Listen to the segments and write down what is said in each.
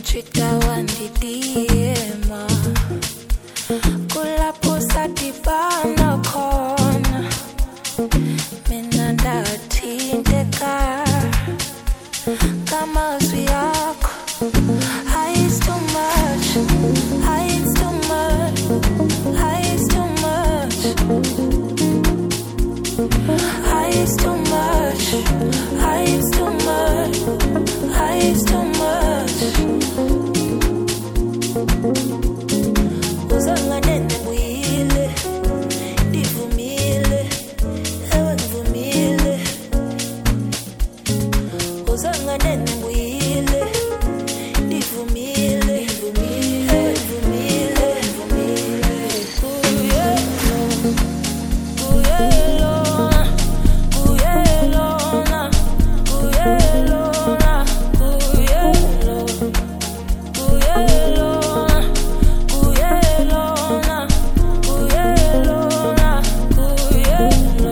chitawandidiyema kulapho sadibana khona mina ndathinteka ngamazwi akho. It's too much, it's too much, it's too much, it's too much, it's too much, it's too much. Uzanganene buyile, ndivumile, ewe ngivumile. Uzanganene buyile, ndivumile, ewe ngivumile, ngivumile. Kuyelona, kuyelona, kuyelona, kuyelona, kuyelona, kuyelona, kuyelona, kuyelona,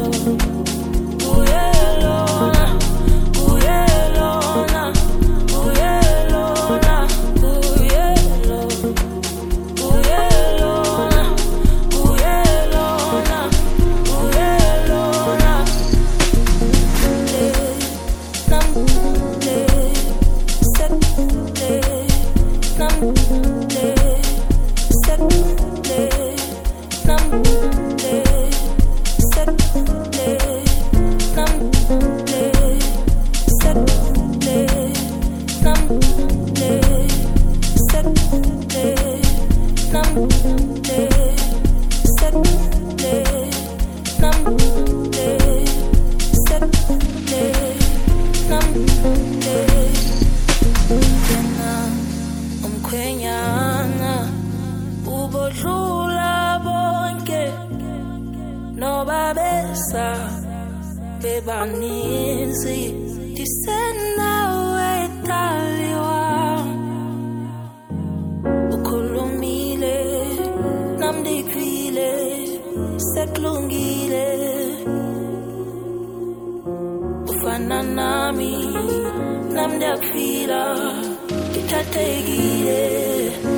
kuyelona, kuyelona, kuyelona, kuyelona, kuyelona, kuyelona, kuyelona. Umkhwenyana ubodlula bonke nobabesa bebaninzi ndisenawe taliwa ukhulumile namdikile sekulungile ufana nami namndakufila ngithathekile